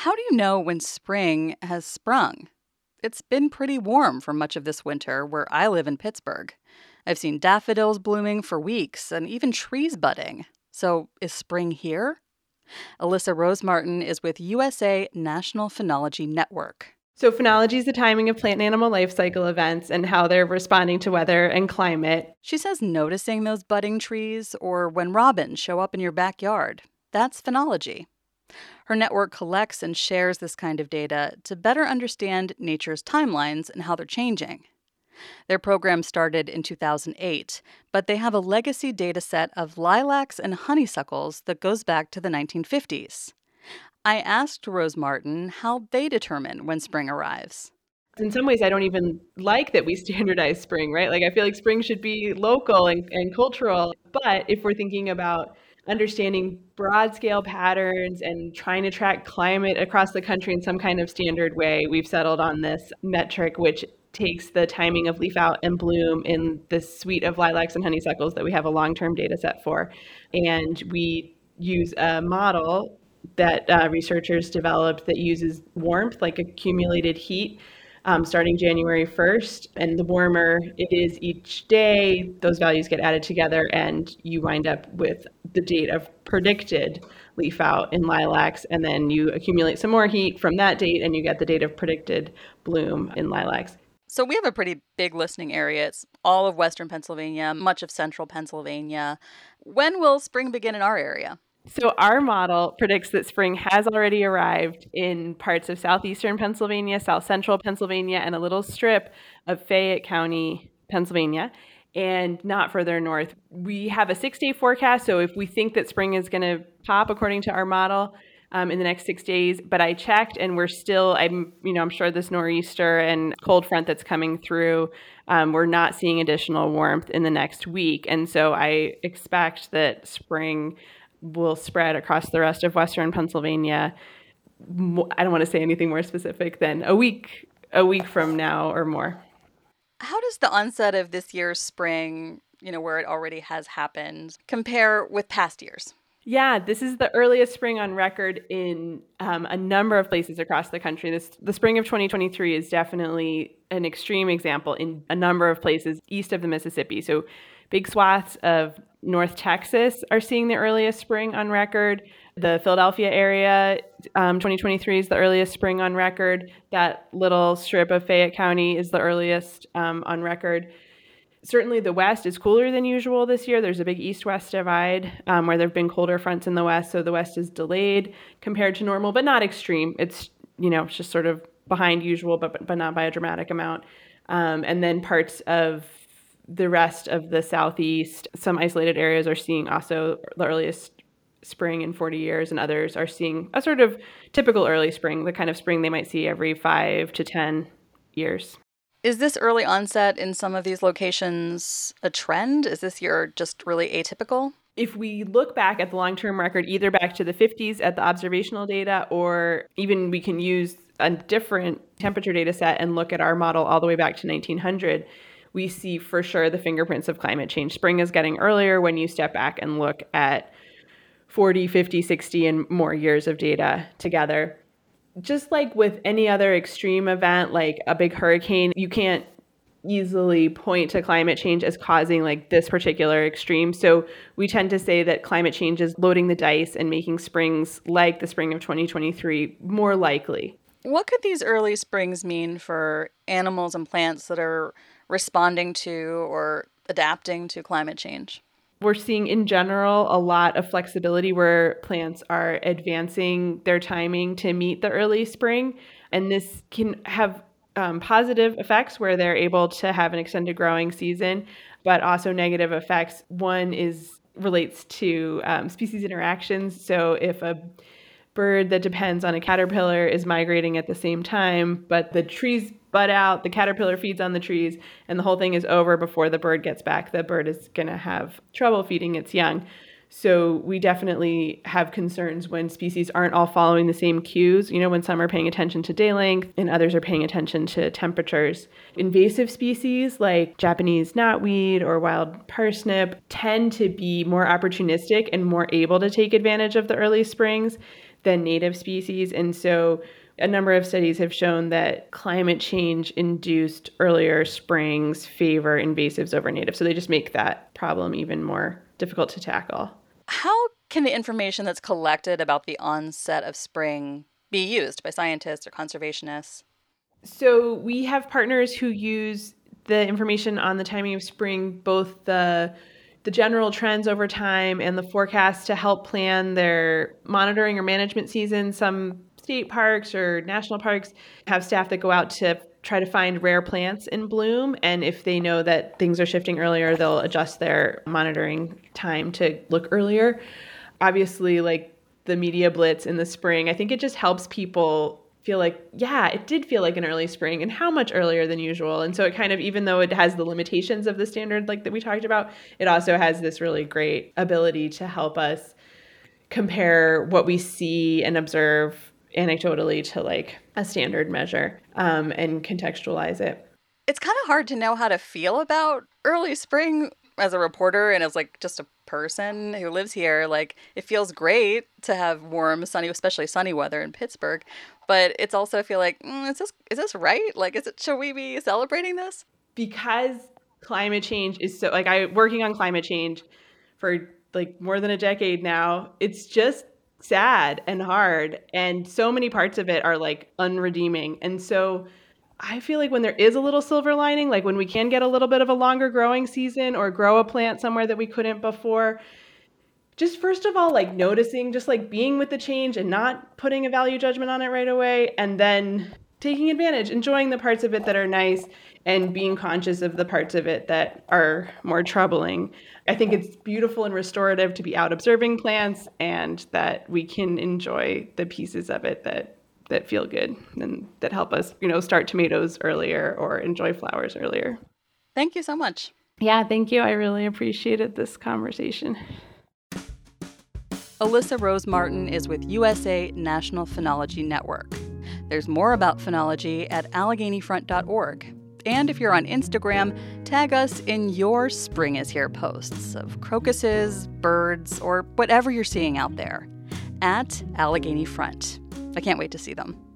How do you know when spring has sprung? It's been pretty warm for much of this winter where I live in Pittsburgh. I've seen daffodils blooming for weeks and even trees budding. So, is spring here? Alyssa Rose Martin is with USA National Phenology Network. So phenology is the timing of plant and animal life cycle events and how they're responding to weather and climate. She says noticing those budding trees or when robins show up in your backyard, that's phenology. Her network collects and shares this kind of data to better understand nature's timelines and how they're changing. Their program started in 2008, but they have a legacy data set of lilacs and honeysuckles that goes back to the 1950s. I asked Rose Martin how they determine when spring arrives. In some ways, I don't even like that we standardize spring, right? Like, I feel like spring should be local and cultural. But if we're thinking about understanding broad scale patterns and trying to track climate across the country in some kind of standard way, we've settled on this metric, which takes the timing of leaf out and bloom in this suite of lilacs and honeysuckles that we have a long-term data set for. And we use a model that researchers developed that uses warmth, like accumulated heat, starting January 1st. And the warmer it is each day, those values get added together and you wind up with the date of predicted leaf out in lilacs. And then you accumulate some more heat from that date and you get the date of predicted bloom in lilacs. So we have a pretty big listening area. It's all of western Pennsylvania, much of central Pennsylvania. When will spring begin in our area? So our model predicts that spring has already arrived in parts of southeastern Pennsylvania, south central Pennsylvania, and a little strip of Fayette County, Pennsylvania, and not further north. We have a 6-day forecast, so if we think that spring is going to pop according to our model in the next 6 days, but I checked and we're still, I'm sure this nor'easter and cold front that's coming through, we're not seeing additional warmth in the next week. And so I expect that spring will spread across the rest of western Pennsylvania. I don't want to say anything more specific than a week from now or more. How does the onset of this year's spring, where it already has happened, compare with past years? Yeah, this is the earliest spring on record in a number of places across the country. The spring of 2023 is definitely an extreme example in a number of places east of the Mississippi. So big swaths of North Texas are seeing the earliest spring on record. The Philadelphia area, 2023 is the earliest spring on record. That little strip of Fayette County is the earliest on record. Certainly the West is cooler than usual this year. There's a big east-west divide where there have been colder fronts in the West, so the West is delayed compared to normal, but not extreme. It's, it's just sort of behind usual, but not by a dramatic amount. And then parts of the rest of the Southeast, some isolated areas are seeing also the earliest spring in 40 years, and others are seeing a sort of typical early spring, the kind of spring they might see every 5 to 10 years. Is this early onset in some of these locations a trend? Is this year just really atypical? If we look back at the long-term record, either back to the 50s at the observational data, or even we can use a different temperature data set and look at our model all the way back to 1900, we see for sure the fingerprints of climate change. Spring is getting earlier when you step back and look at 40, 50, 60, and more years of data together. Just like with any other extreme event, like a big hurricane, you can't easily point to climate change as causing like this particular extreme. So we tend to say that climate change is loading the dice and making springs like the spring of 2023 more likely. What could these early springs mean for animals and plants that are responding to or adapting to climate change? We're seeing in general a lot of flexibility where plants are advancing their timing to meet the early spring. And this can have positive effects where they're able to have an extended growing season, but also negative effects. One relates to species interactions. So if a bird that depends on a caterpillar is migrating at the same time, but the trees bud out, the caterpillar feeds on the trees, and the whole thing is over before the bird gets back, the bird is going to have trouble feeding its young. So we definitely have concerns when species aren't all following the same cues, when some are paying attention to day length and others are paying attention to temperatures. Invasive species like Japanese knotweed or wild parsnip tend to be more opportunistic and more able to take advantage of the early springs. than native species. And so a number of studies have shown that climate change induced earlier springs favor invasives over natives. So they just make that problem even more difficult to tackle. How can the information that's collected about the onset of spring be used by scientists or conservationists? So we have partners who use the information on the timing of spring, both the general trends over time and the forecast to help plan their monitoring or management season. Some state parks or national parks have staff that go out to try to find rare plants in bloom. And if they know that things are shifting earlier, they'll adjust their monitoring time to look earlier. Obviously, like the media blitz in the spring, I think it just helps people feel like, yeah, it did feel like an early spring, and how much earlier than usual. And so it kind of, even though it has the limitations of the standard like that we talked about, it also has this really great ability to help us compare what we see and observe anecdotally to like a standard measure and contextualize it. It's kind of hard to know how to feel about early spring as a reporter and as like just a person who lives here. Like, it feels great to have warm, sunny, especially sunny weather in Pittsburgh. But it's also, I feel like, is this right? Like, should we be celebrating this? Because climate change is so, like, I'm working on climate change for like more than a decade now. It's just sad and hard. And so many parts of it are like unredeeming. And so I feel like when there is a little silver lining, like when we can get a little bit of a longer growing season or grow a plant somewhere that we couldn't before, just first of all, like noticing, just like being with the change and not putting a value judgment on it right away, and then taking advantage, enjoying the parts of it that are nice and being conscious of the parts of it that are more troubling. I think it's beautiful and restorative to be out observing plants, and that we can enjoy the pieces of it that feel good and that help us, start tomatoes earlier or enjoy flowers earlier. Thank you so much. Yeah, thank you. I really appreciated this conversation. Alyssa Rose Martin is with USA National Phenology Network. There's more about phenology at AlleghenyFront.org. And if you're on Instagram, tag us in your Spring is Here posts of crocuses, birds, or whatever you're seeing out there at Allegheny Front. I can't wait to see them.